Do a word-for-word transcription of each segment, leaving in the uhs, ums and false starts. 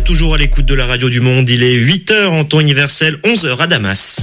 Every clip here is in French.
toujours à l'écoute de la radio du Monde. Il est huit heures en temps universel, onze heures à Damas.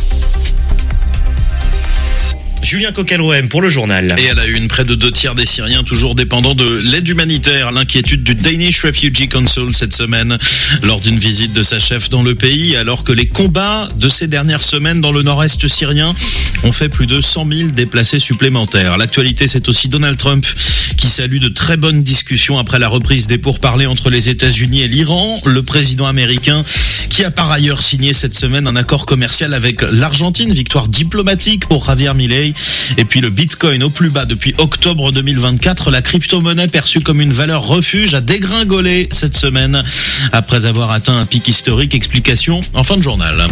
Julien Coquelroem pour le journal. Et à la une, près de deux tiers des Syriens toujours dépendants de l'aide humanitaire. L'inquiétude du Danish Refugee Council cette semaine lors d'une visite de sa chef dans le pays, alors que les combats de ces dernières semaines dans le nord-est syrien ont fait plus de cent mille déplacés supplémentaires. L'actualité, c'est aussi Donald Trump qui salue de très bonnes discussions après la reprise des pourparlers entre les États-Unis et l'Iran. Le président américain qui a par ailleurs signé cette semaine un accord commercial avec l'Argentine, victoire diplomatique pour Javier Milei. Et puis le Bitcoin au plus bas depuis octobre deux mille vingt-quatre, la crypto-monnaie perçue comme une valeur refuge a dégringolé cette semaine après avoir atteint un pic historique. Explication en fin de journal.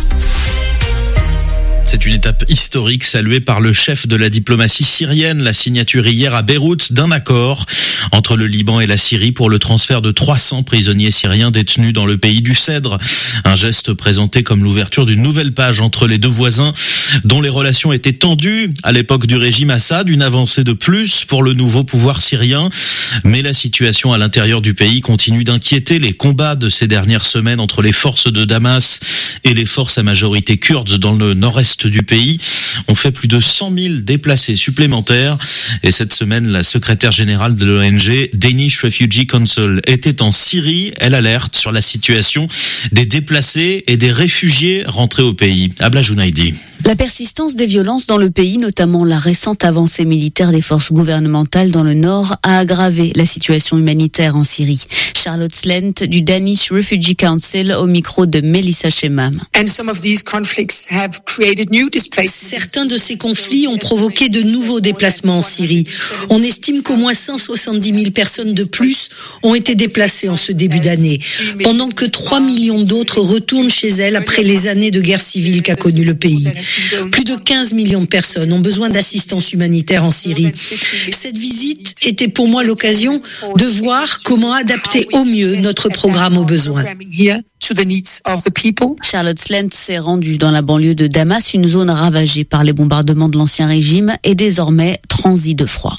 C'est une étape historique saluée par le chef de la diplomatie syrienne, la signature hier à Beyrouth d'un accord entre le Liban et la Syrie pour le transfert de trois cents prisonniers syriens détenus dans le pays du Cèdre. Un geste présenté comme l'ouverture d'une nouvelle page entre les deux voisins dont les relations étaient tendues à l'époque du régime Assad, une avancée de plus pour le nouveau pouvoir syrien. Mais la situation à l'intérieur du pays continue d'inquiéter. Les combats de ces dernières semaines entre les forces de Damas et les forces à majorité kurde dans le nord-est du pays ont fait plus de cent mille déplacés supplémentaires. Et cette semaine, la secrétaire générale de l'O N G Danish Refugee Council était en Syrie. Elle alerte sur la situation des déplacés et des réfugiés rentrés au pays. Abla Jounaidi. La persistance des violences dans le pays, notamment la récente avancée militaire des forces gouvernementales dans le nord, a aggravé la situation humanitaire en Syrie. Charlotte Slent du Danish Refugee Council au micro de Melissa Shemam. Certains de ces conflits ont provoqué de nouveaux déplacements en Syrie. On estime qu'au moins cent soixante-dix mille personnes de plus ont été déplacées en ce début d'année, pendant que trois millions d'autres retournent chez elles après les années de guerre civile qu'a connu le pays. Plus de quinze millions de personnes ont besoin d'assistance humanitaire en Syrie. Cette visite était pour moi l'occasion de voir comment adapter au mieux notre programme aux besoins. Charlotte Slent s'est rendue dans la banlieue de Damas, une zone ravagée par les bombardements de l'ancien régime et désormais transie de froid.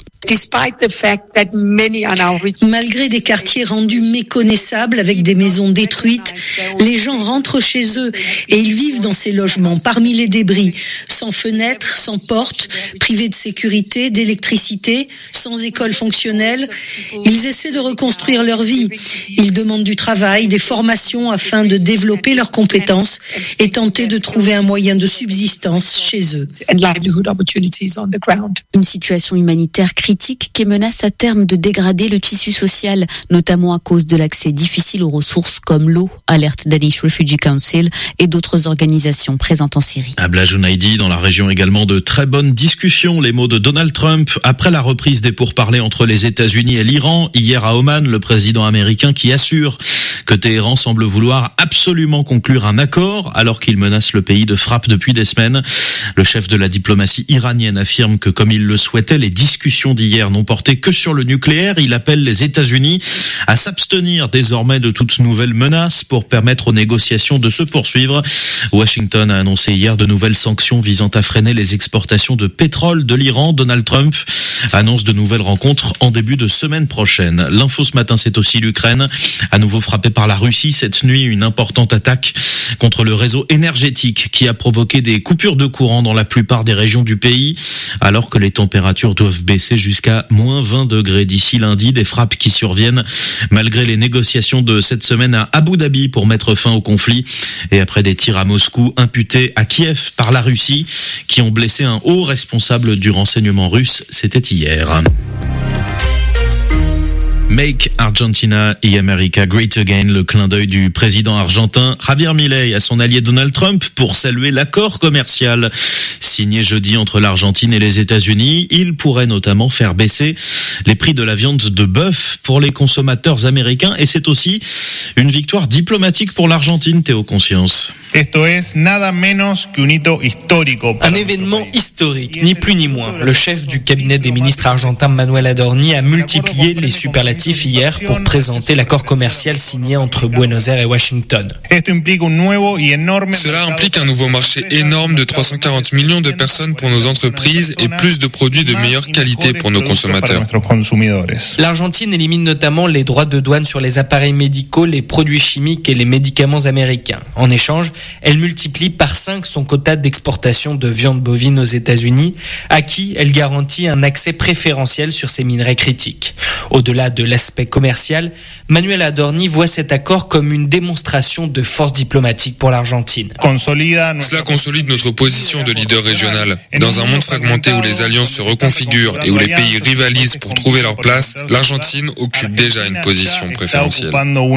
Malgré des quartiers rendus méconnaissables avec des maisons détruites, les gens rentrent chez eux et ils vivent dans ces logements parmi les débris, sans fenêtres, sans portes, privés de sécurité, d'électricité, sans école fonctionnelle. Ils essaient de reconstruire leur vie. Ils demandent du travail, des formations afin de développer leurs compétences et tenter de trouver un moyen de subsistance chez eux. Une situation humanitaire critique qui menace à terme de dégrader le tissu social, notamment à cause de l'accès difficile aux ressources comme l'eau, alerte Danish Refugee Council et d'autres organisations présentes en Syrie. Abla Jounaidi, dans la région également, de très bonnes discussions. Les mots de Donald Trump après la reprise des pourparlers entre les États-Unis et l'Iran. Hier à Oman, le président américain qui assure que Téhéran semble vouloir absolument conclure un accord alors qu'il menace le pays de frappe depuis des semaines. Le chef de la diplomatie iranienne affirme que, comme il le souhaitait, les discussions d'hier n'ont porté que sur le nucléaire. Il appelle les États-Unis à s'abstenir désormais de toute nouvelle menace pour permettre aux négociations de se poursuivre. Washington a annoncé hier de nouvelles sanctions visant à freiner les exportations de pétrole de l'Iran. Donald Trump annonce de nouvelles rencontres en début de semaine prochaine. L'info ce matin, c'est aussi l'Ukraine, à nouveau frappée par la Russie. Cette nuit, une importante attaque contre le réseau énergétique qui a provoqué des coupures de courant dans la plupart des régions du pays, alors que les températures doivent baisser jusqu'à moins vingt degrés d'ici lundi. Des frappes qui surviennent malgré les négociations de cette semaine à Abu Dhabi pour mettre fin au conflit et après des tirs à Moscou imputés à Kiev par la Russie qui ont blessé un haut responsable du renseignement russe. C'était hier. Make Argentina y America Great Again, le clin d'œil du président argentin Javier Milei à son allié Donald Trump pour saluer l'accord commercial signé jeudi entre l'Argentine et les États-Unis. Il pourrait notamment faire baisser les prix de la viande de bœuf pour les consommateurs américains et c'est aussi une victoire diplomatique pour l'Argentine, Théo Conscience. Un événement historique, ni plus ni moins. Le chef du cabinet des ministres argentins Manuel Adorni a multiplié les superlatifs respectifs hier pour présenter l'accord commercial signé entre Buenos Aires et Washington. Cela implique un nouveau marché énorme de trois cent quarante millions de personnes pour nos entreprises et plus de produits de meilleure qualité pour nos consommateurs. L'Argentine élimine notamment les droits de douane sur les appareils médicaux, les produits chimiques et les médicaments américains. En échange, elle multiplie par cinq son quota d'exportation de viande bovine aux États-Unis, à qui elle garantit un accès préférentiel sur ces minerais critiques. Au-delà de l'aspect commercial, Manuel Adorni voit cet accord comme une démonstration de force diplomatique pour l'Argentine. Cela consolide notre position de leader régional. Dans un monde fragmenté où les alliances se reconfigurent et où les pays rivalisent pour trouver leur place, l'Argentine occupe déjà une position préférentielle.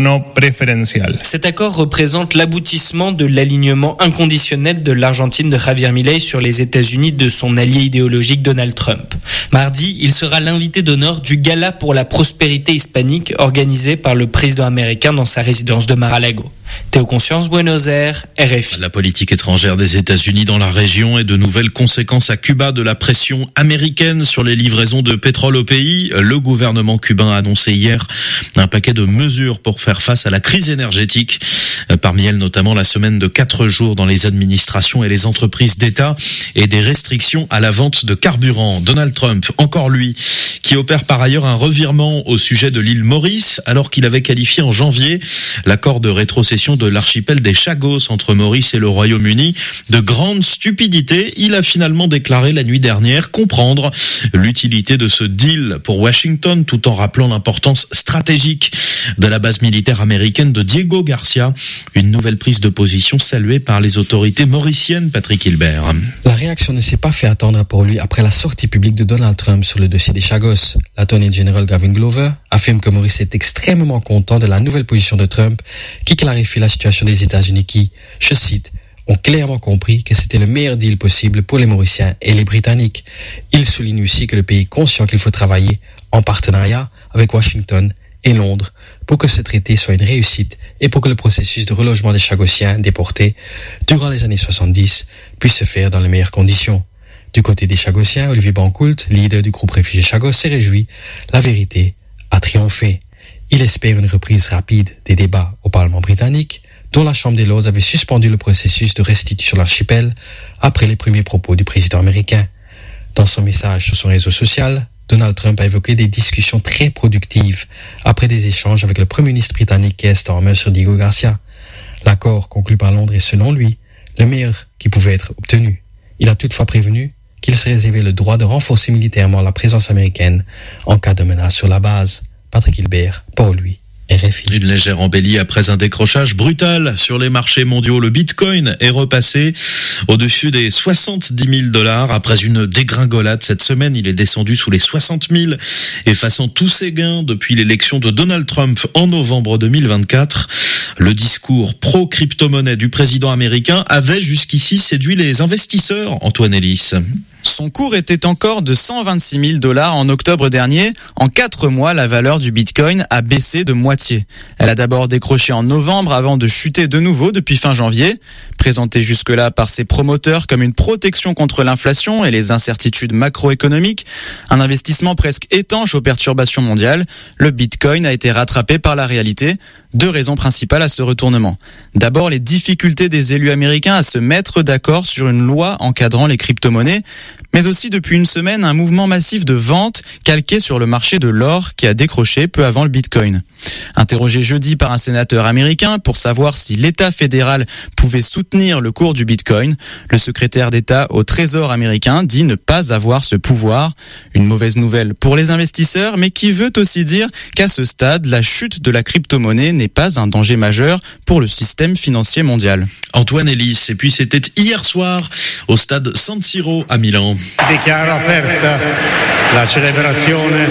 Cet accord représente l'aboutissement de l'alignement inconditionnel de l'Argentine de Javier Milei sur les États-Unis de son allié idéologique Donald Trump. Mardi, il sera l'invité d'honneur du Gala pour la prospérité hispanique organisé par le président américain dans sa résidence de Mar-a-Lago. Théo Conscience, Buenos Aires, R F I. La politique étrangère des États-Unis dans la région et de nouvelles conséquences à Cuba de la pression américaine sur les livraisons de pétrole au pays. Le gouvernement cubain a annoncé hier un paquet de mesures pour faire face à la crise énergétique. Parmi elles, notamment la semaine de quatre jours dans les administrations et les entreprises d'État et des restrictions à la vente de carburant. Donald Trump, encore lui, qui opère par ailleurs un revirement au sujet de l'île Maurice, alors qu'il avait qualifié en janvier l'accord de rétrocession de l'archipel des Chagos entre Maurice et le Royaume-Uni de grande stupidité. Il a finalement déclaré la nuit dernière comprendre l'utilité de ce deal pour Washington, tout en rappelant l'importance stratégique de la base militaire américaine de Diego Garcia. Une nouvelle prise de position saluée par les autorités mauriciennes. Patrick Hilbert. La réaction ne s'est pas fait attendre pour lui après la sortie publique de Donald Trump sur le dossier des Chagos. L'attorney général Gavin Glover affirme que Maurice est extrêmement content de la nouvelle position de Trump qui clarifie la situation des États-Unis qui, je cite, ont clairement compris que c'était le meilleur deal possible pour les Mauriciens et les Britanniques. Il souligne aussi que le pays est conscient qu'il faut travailler en partenariat avec Washington et Londres pour que ce traité soit une réussite et pour que le processus de relogement des Chagossiens déportés durant les années soixante-dix puisse se faire dans les meilleures conditions. Du côté des Chagossiens, Olivier Bancoult, leader du groupe réfugié Chagos, s'est réjoui. La vérité a triomphé. Il espère une reprise rapide des débats au Parlement britannique, dont la Chambre des Lords avait suspendu le processus de restitution de l'archipel après les premiers propos du président américain. Dans son message sur son réseau social, Donald Trump a évoqué des discussions très productives après des échanges avec le Premier ministre britannique Keir Starmer sur Diego Garcia. L'accord conclu par Londres est, selon lui, le meilleur qui pouvait être obtenu. Il a toutefois prévenu qu'il se réservait le droit de renforcer militairement la présence américaine en cas de menace sur la base. Patrick Hilbert, pour lui, R F I. Une légère embellie après un décrochage brutal sur les marchés mondiaux. Le Bitcoin est repassé au-dessus des soixante-dix mille dollars après une dégringolade. Cette semaine, il est descendu sous les soixante mille, effaçant tous ses gains depuis l'élection de Donald Trump en novembre deux mille vingt-quatre. Le discours pro-crypto-monnaie du président américain avait jusqu'ici séduit les investisseurs, Antoine Ellis. Son cours était encore de cent vingt-six mille dollars en octobre dernier. En quatre mois, la valeur du Bitcoin a baissé de moitié. Elle a d'abord décroché en novembre avant de chuter de nouveau depuis fin janvier. Présenté jusque-là par ses promoteurs comme une protection contre l'inflation et les incertitudes macroéconomiques, un investissement presque étanche aux perturbations mondiales, le Bitcoin a été rattrapé par la réalité. Deux raisons principales à ce retournement. D'abord, les difficultés des élus américains à se mettre d'accord sur une loi encadrant les crypto-monnaies, mais aussi depuis une semaine un mouvement massif de vente calqué sur le marché de l'or qui a décroché peu avant le Bitcoin. Interrogé jeudi par un sénateur américain pour savoir si l'État fédéral pouvait soutenir le cours du Bitcoin, le secrétaire d'État au Trésor américain dit ne pas avoir ce pouvoir. Une mauvaise nouvelle pour les investisseurs, mais qui veut aussi dire qu'à ce stade, la chute de la crypto-monnaie n'est pas un danger majeur pour le système financier mondial. Antoine Ellis, et puis c'était hier soir au stade San Siro à Milan. Dichiaro aperta la celebrazione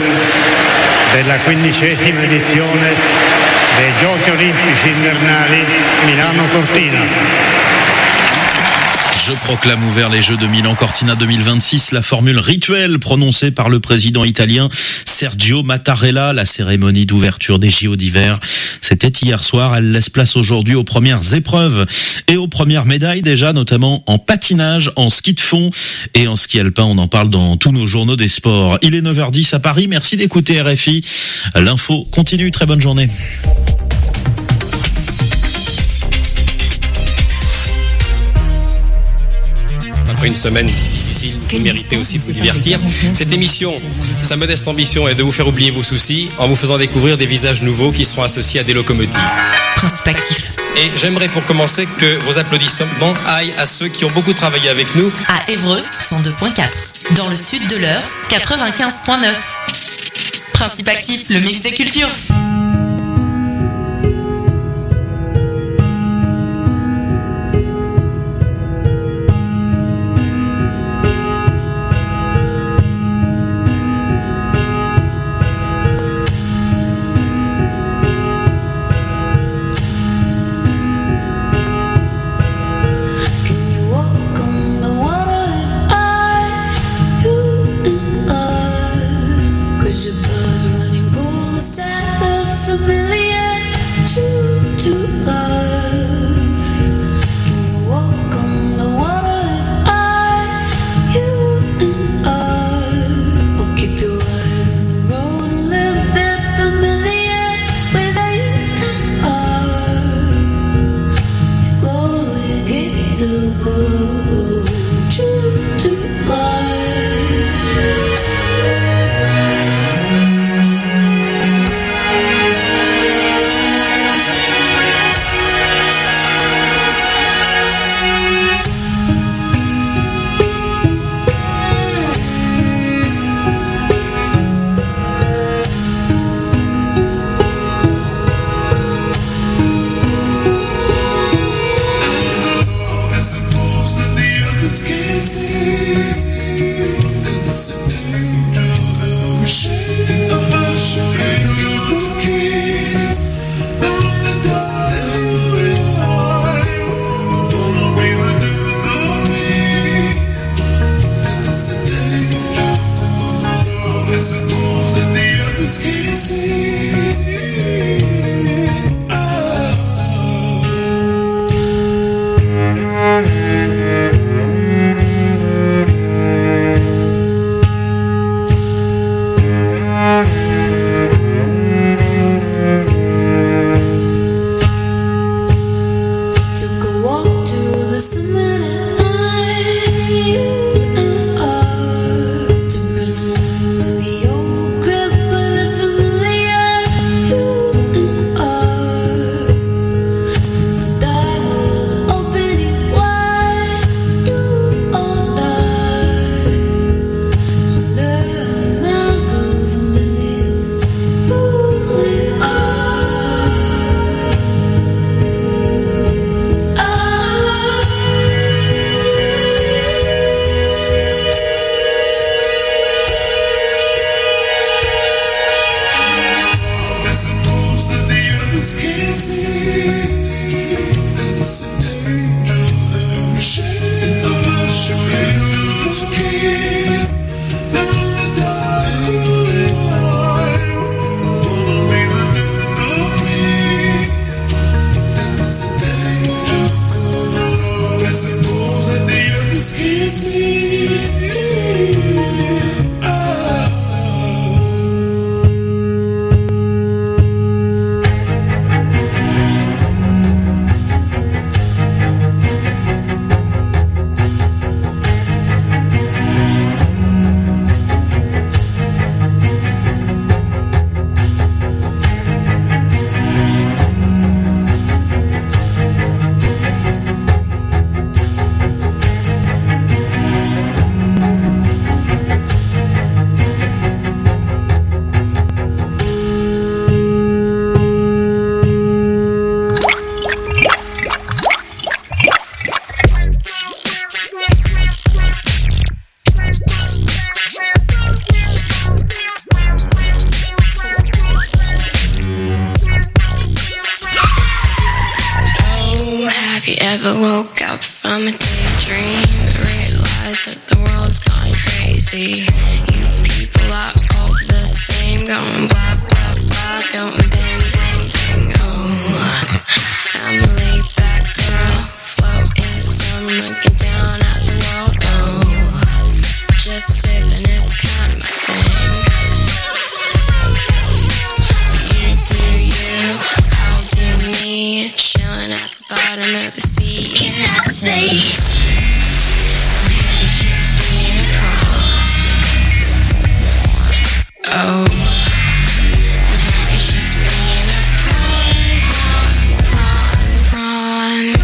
della quindicesima edizione dei Giochi Olimpici Invernali Milano Cortina. Je proclame ouvert les Jeux de Milan Cortina deux mille vingt-six, la formule rituelle prononcée par le président italien Sergio Mattarella. La cérémonie d'ouverture des J O d'hiver, c'était hier soir. Elle laisse place aujourd'hui aux premières épreuves et aux premières médailles déjà, notamment en patinage, en ski de fond et en ski alpin. On en parle dans tous nos journaux des sports. Il est neuf heures dix à Paris. Merci d'écouter R F I. L'info continue. Très bonne journée. Après une semaine difficile, vous méritez aussi de vous divertir. Cette émission, sa modeste ambition est de vous faire oublier vos soucis en vous faisant découvrir des visages nouveaux qui seront associés à des locomotives. Principe actif. Et j'aimerais pour commencer que vos applaudissements aillent à ceux qui ont beaucoup travaillé avec nous. À Évreux, cent deux virgule quatre. Dans le sud de l'Eure, quatre-vingt-quinze virgule neuf. Principe actif, le mix des cultures. Ever woke up from a daydream? dream, realize that the world's gone crazy. You people are all the same, going blah blah blah, going bang bang bang. Oh, I'm a laid back girl, floating in the sun, looking down at the world. Oh, just sipping is kind of my thing. You do you, I'll do me, chilling at the bottom of the sea. Can I say? Oh, it's just being a prawn, prawn, prawn,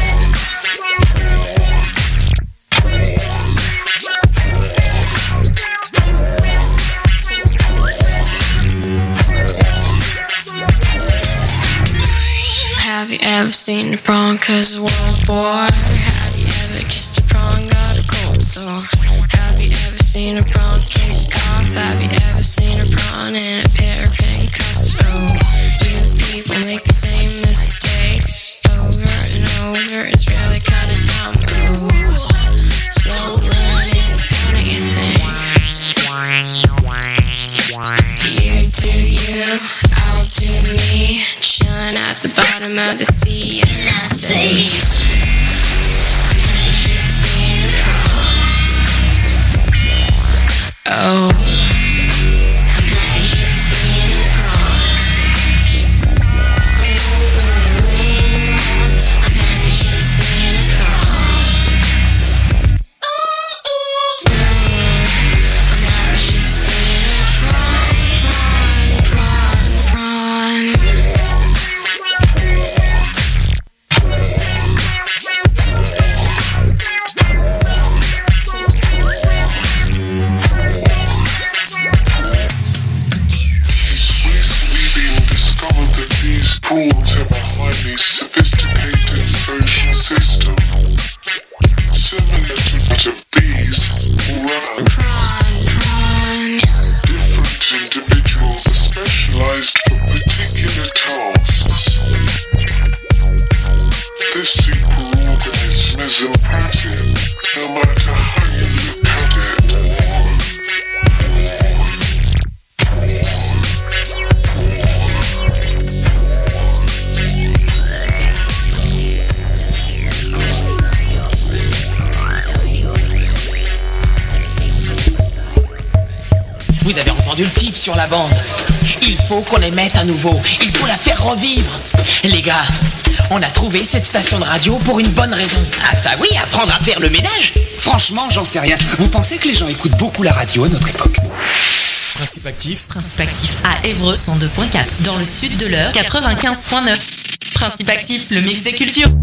Have you ever seen a prawn cause of World War? Have you ever kissed a prawn, got a cold sore? Have you ever seen a prawn kick off? Have you ever seen a prawn in a pair of handcuffs? Oh, you people make the same mistakes over and over. It's really kinda dumb. Oh, slow learning is kinda your thing. You do you, I'll do me, chilling at the bottom of the sea. And I say, oh, Prawns have a highly sophisticated social system. Similar to that of bees or rats. Different individuals are specialized for particular tasks. This superorganism is impressive, no matter how you look at it. Vous avez entendu le type sur la bande. Il faut qu'on les mette à nouveau. Il faut la faire revivre. Les gars, on a trouvé cette station de radio pour une bonne raison. Ah ça oui, apprendre à faire le ménage. Franchement, j'en sais rien. Vous pensez que les gens écoutent beaucoup la radio à notre époque? Principe actif. Principe actif à Évreux cent deux point quatre. Dans le sud de l'Eure quatre-vingt-quinze point neuf. Principe actif, le mix des cultures.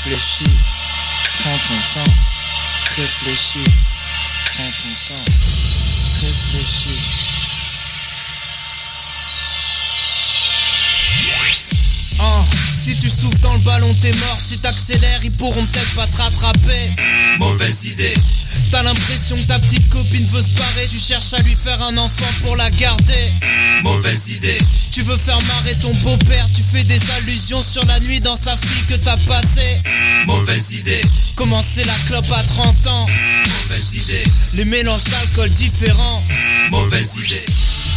Réfléchis, prends ton temps. Réfléchis, prends ton temps. Réfléchis. Oh, si tu souffles dans le ballon, t'es mort. Si t'accélères, ils pourront peut-être pas te rattraper. Mauvaise idée. T'as l'impression que ta petite copine veut se barrer. Tu cherches à lui faire un enfant pour la garder. Mauvaise idée. Tu veux faire marrer ton beau-père. Tu fais des allusions sur la nuit dans sa fille que t'as passée. Mauvaise idée. Commencer la clope à trente ans. Mauvaise idée. Les mélanges d'alcool différents. Mauvaise idée.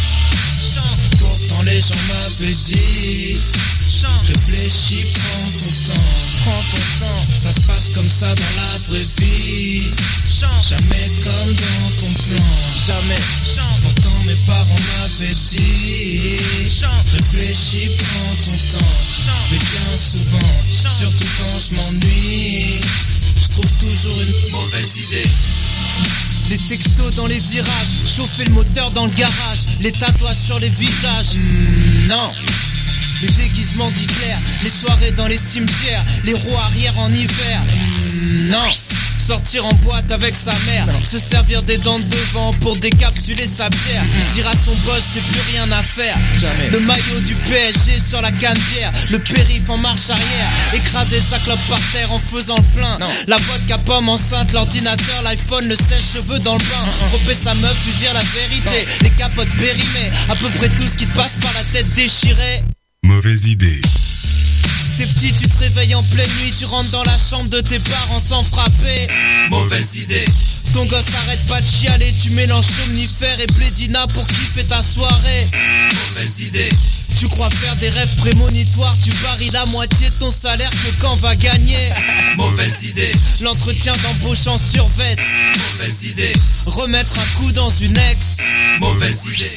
Pourtant les gens m'avaient dit réfléchis, prends ton temps. Prends ton temps. Ça se passe comme ça dans la vraie vie. Jamais comme dans ton plan. Jamais. Pourtant mes parents m'avaient dit réfléchis, prends ton temps. Mais bien souvent, surtout quand je m'ennuie, je trouve toujours une mauvaise idée. Les textos dans les virages, chauffer le moteur dans le garage, les tatouages sur les visages. Mmh, non. Les déguisements d'Hitler, les soirées dans les cimetières, les roues arrière en hiver. Mmh, non. Sortir en boîte avec sa mère, se servir des dents de devant pour décapsuler sa bière. Dire à son boss c'est plus rien à faire. Jamais. Le maillot du P S G sur la canne-bière, le périph' en marche arrière, écraser sa clope par terre en faisant le plein. Non. La vodka pomme enceinte, l'ordinateur, l'iPhone, le sèche-cheveux dans le bain. Tromper sa meuf, lui dire la vérité. Non. Les capotes périmées, à peu près tout ce qui te passe par la tête déchirée. Mauvaise idée. T'es petit, tu te réveilles en pleine nuit, tu rentres dans la chambre de tes parents sans frapper. Mauvaise idée. Ton gosse arrête pas de chialer, tu mélanges somnifère et blédina pour kiffer ta soirée. Mauvaise idée. Tu crois faire des rêves prémonitoires, tu paries la moitié de ton salaire que quand va gagner. Mauvaise idée. L'entretien d'embauche en survette. Mauvaise idée. Remettre un coup dans une ex. Mauvaise idée.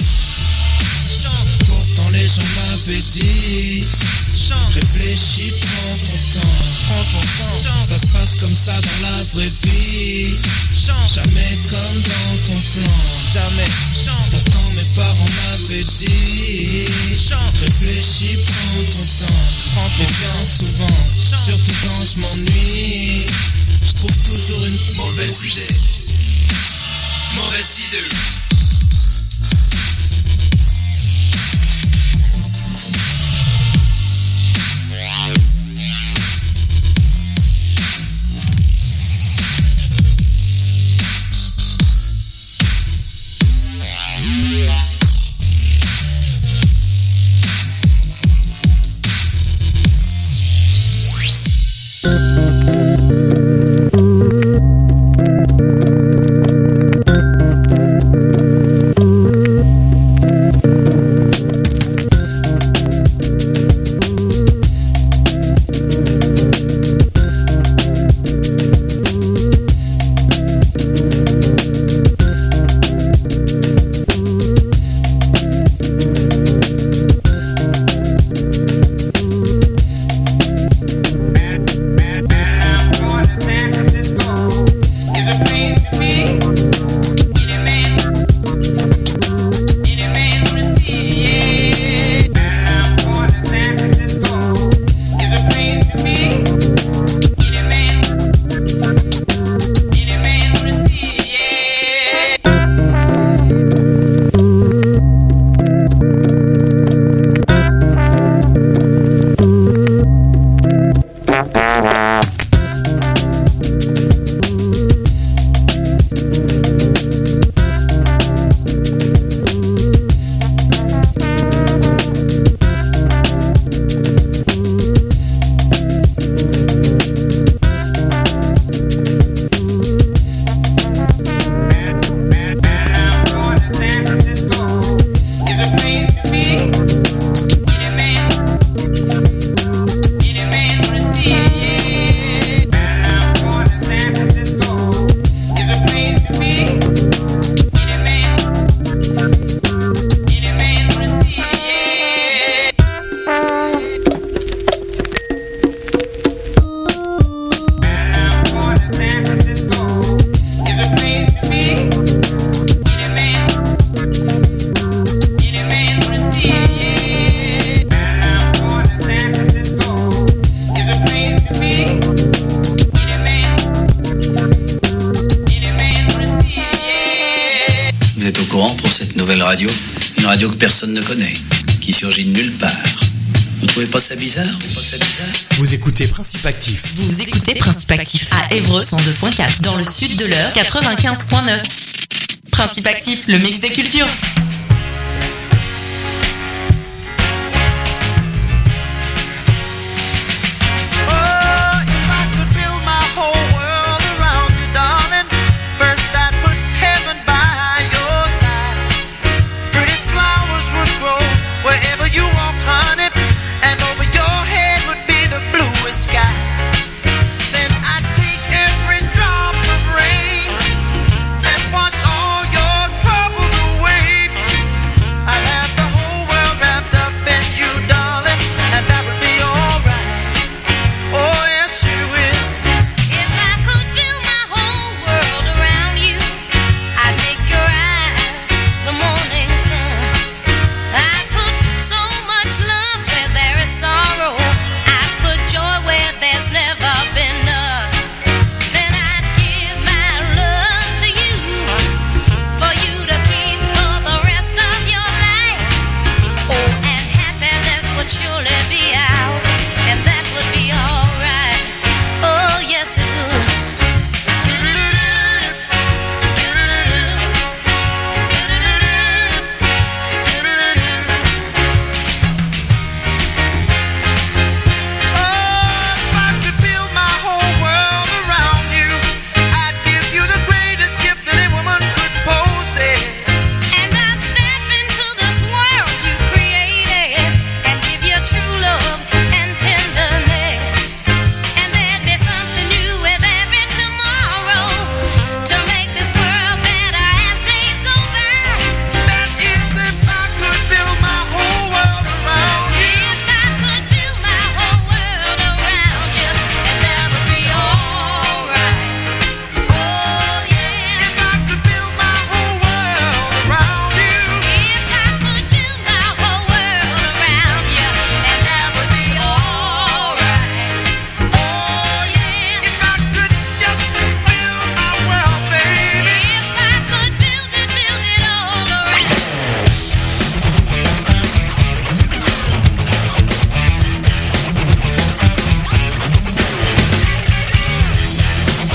Pourtant les gens m'avaient dit réfléchis, prends ton temps. Prends ton temps. Ça se passe comme ça dans la vraie vie. Jamais comme dans ton plan. Jamais. Pourtant mes parents m'avaient dit réfléchis, prends ton temps. Prends ton bien souvent, surtout quand je m'ennuie, je trouve toujours une mauvaise idée. Mauvaise idée. nouvelle radio, une radio que personne ne connaît, qui surgit de nulle part. Vous trouvez pas ça bizarre? Vous pas ça bizarre? Vous écoutez Principe Actif. Vous écoutez Principe Actif à Évreux cent deux point quatre, dans le sud de l'Eure quatre-vingt-quinze point neuf. Principe Actif, le mix des cultures.